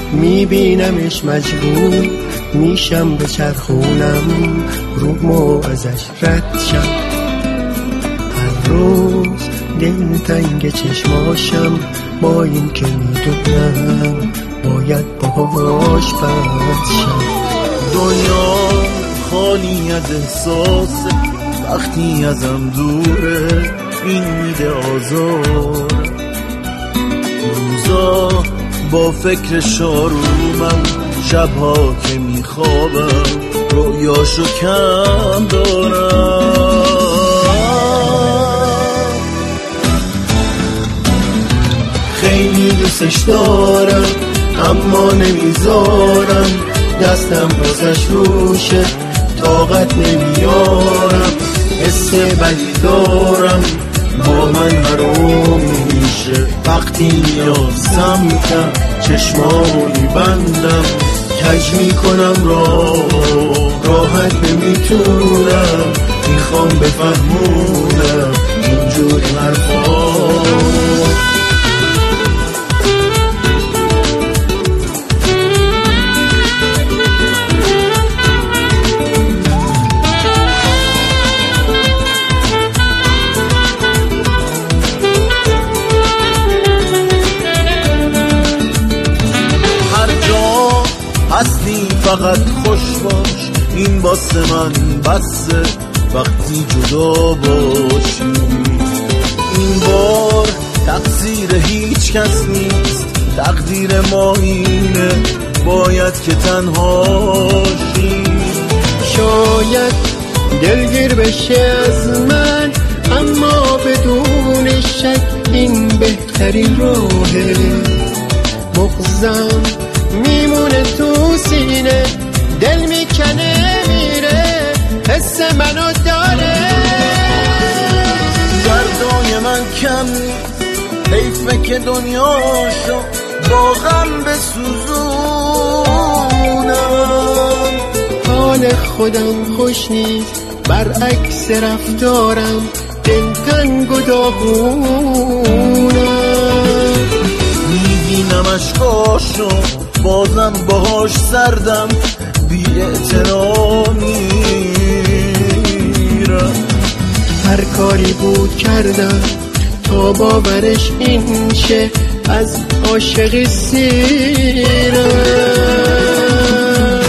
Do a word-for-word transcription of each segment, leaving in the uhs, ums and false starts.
میبینمش مجبور میشم به چرخونم رومو ازش رد شم. هر روز دلتنگ چشماشم با این که میدونم باید باهاش بد شم. دنیا خالی از احساسه وقتی ازم دوره، این میده آزار. روزا با فکر شارومم، شبها که میخوابم رویاشو کم دارم. خیلی دوستش دارم اما نمیذارم دستم بازش روشه، طاقت نمیارم. حس بدی دارم با من حروم میشه، وقتی میاد سمتم چشمامو میبندم، کج میکنم راه راحت نمیتونم، میخوام بفهمونم اینجور حرفا. هستی فقط خوش باش، این واسه من بسه وقتی جدا باشی. این بار تقصیر هیچ کس نیست، تقدیر ما اینه باید که تنهاشی. شاید دلگیر بشه از من اما بدون شک این بهترین راهه. مغزم میمونه تو سینه، دل میکنه میره، حس منو داره. دردای من کم نیست، حیفه که دنیاشو با غم بسوزونم. حال خودم خوش نیست، برعکس رفتارم دلتنگ و داغونم. میبینم اشکاشو بازم باهاش سردم، بی احترامی میرم. هر کاری بود کردم تا باورش این شه، از عاشقی سیرم.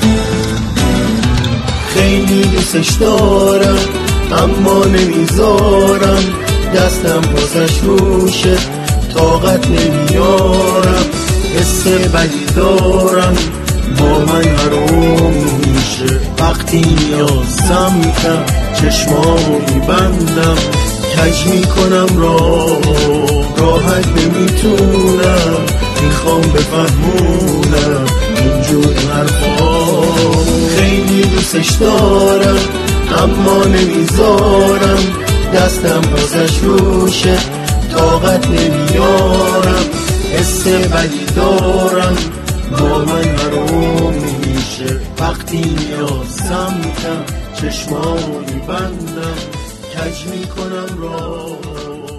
خیلی دوستش دارم اما نمیذارم دستم بازش روشه، طاقت نمیارم. حس بدی دارم با من حروم میشه، وقتی میاد سمتم چشمامو میبندم، کج میکنم راه راحت نمیتونم، میخوام بفهمونم اینجور حرفا. خیلی دوستش دارم اما نمیذارم دستم بازش روشه، طاقت نمیارم. حس بدی دارم با من حروم میشه، وقتی میاد سمتم چشمامو میبندم، کج میکنم راه